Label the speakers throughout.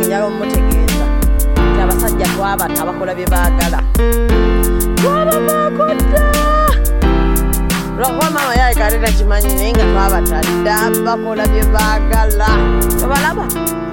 Speaker 1: nange njala omutegeeza nti abasajja twabata bakola bye baagala twabavaako dda lwakuba maama yaleka ate takimanyi naye nga twabata dda bakola bye baagala tobalaba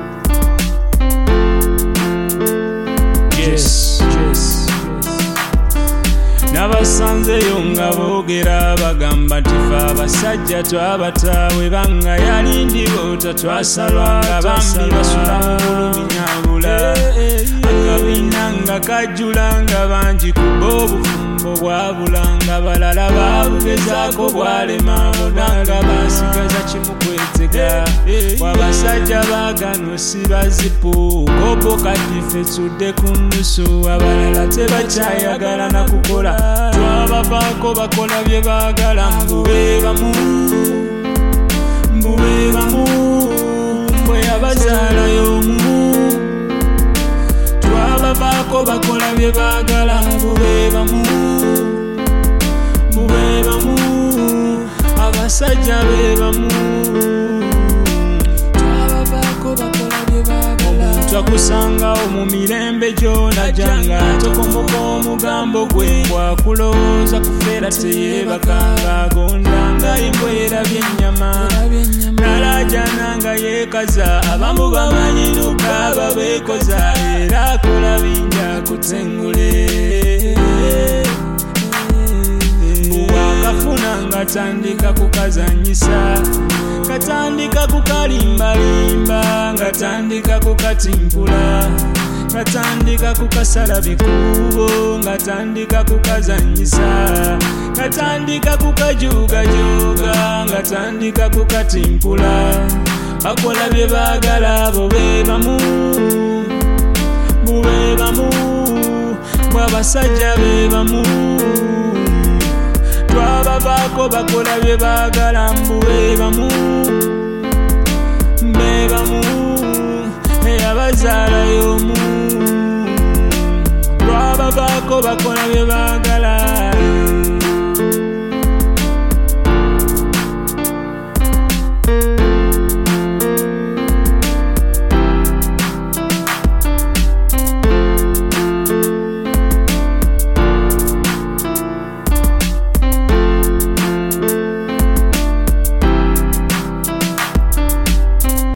Speaker 2: nabasanzeyo nga boogera bagamba nti fe abasajja twabatawe banga yalindiboota twasalwanga bambi basula mu buluminyabula akabina nga kajjulanga bangi kuba obufumbo bwabulanga balala babugezaako bwalema bonanga basigaza kimu kwetega wabasajja bagano si bazipu kobo kati fe tudde ku nnusu abalala tebakyayagala na kukola twabavaako bakola bye baagala mbube bamu mbwe yabazaalayo omu twabavaako bakola bye baagala mbube bamu abasajja be bamu twabavaako bakola bye baagala twakusangawo mu mirembe gy'onajanga tokomoka omugambo gwe bwakulowooza kufeera teyeebakanga agondanga embwera by'ennyama nalajananga yeekaza abamu bamanyinuka babeekoza era akola bingi akutengule bwakafuna nga tandika kukazanyisa katandika kukalimbalimba ngatandika kukatimpula ngatandika kukasala bikubo ngatandika kukazanyisa ngatandika kukajugajuga ngatandika kukatimpula bakola bye baagala abo be bamu bube bamu bw'abasajja be bamu twabavaako bakola bye baagala mbube bamu eyabazaalayo omu twabavaako bakola bye baagala